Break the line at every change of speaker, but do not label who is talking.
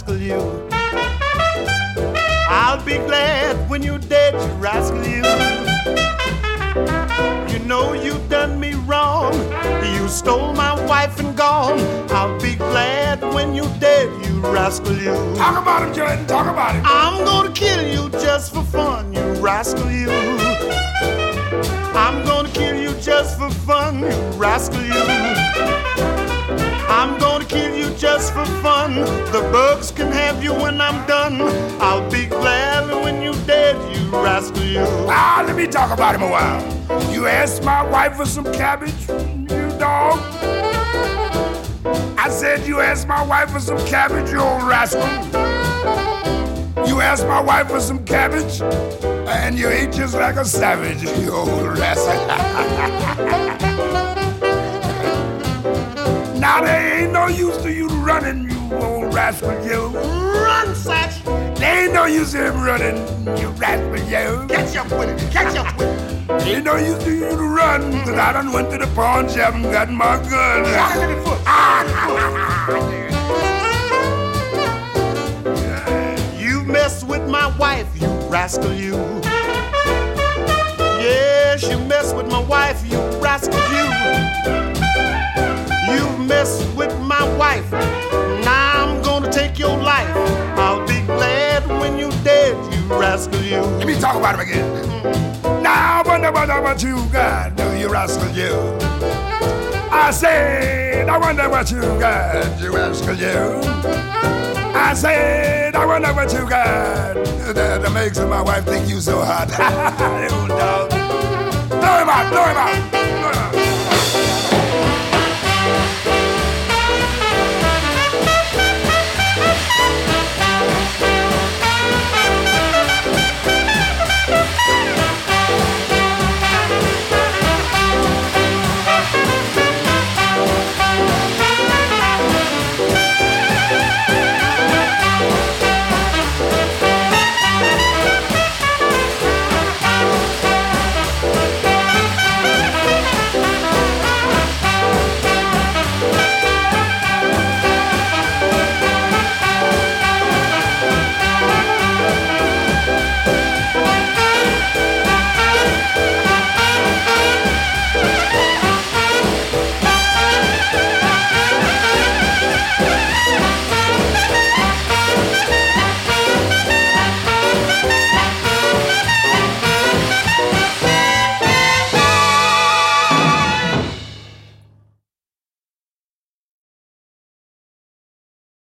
rascal you. I'll be glad when you're dead, you rascal you. You know you done me wrong. You stole my wife and gone. I'll be glad when you're dead, you rascal you.
Talk about him, Jordan, talk about him.
I'm gonna kill you just for fun, you rascal you. I'm gonna kill you just for fun, you rascal you. I'm gonna kill you just for fun. The bugs can have you when I'm done. I'll be glad when you're dead, you rascal you.
Ah, let me talk about him a while. You asked my wife for some cabbage, you dog. I said you asked my wife for some cabbage, you old rascal. You asked my wife for some cabbage, and you ate just like a savage, you old rascal. Now there ain't no use to you running, you old rascal, you.
Run, Satch!
There ain't no use to him running, you rascal, you.
Catch up with it, catch up with it.
Ain't no use to you to run, cause I done went to the pawn shop and got my gun.
Shot him in the foot. You mess with my wife, you rascal, you. Yes, you mess with my wife, you rascal, you. You mess with my wife. Now I'm gonna take your life. I'll be glad when you're dead, you rascal, you.
Let me talk about him again. Now I wonder what you got, you rascal, you. I said, I wonder what you got, you rascal, you. I said, I wonder what you got that makes my wife think you so hot. You dog. Blow him out, blow him out.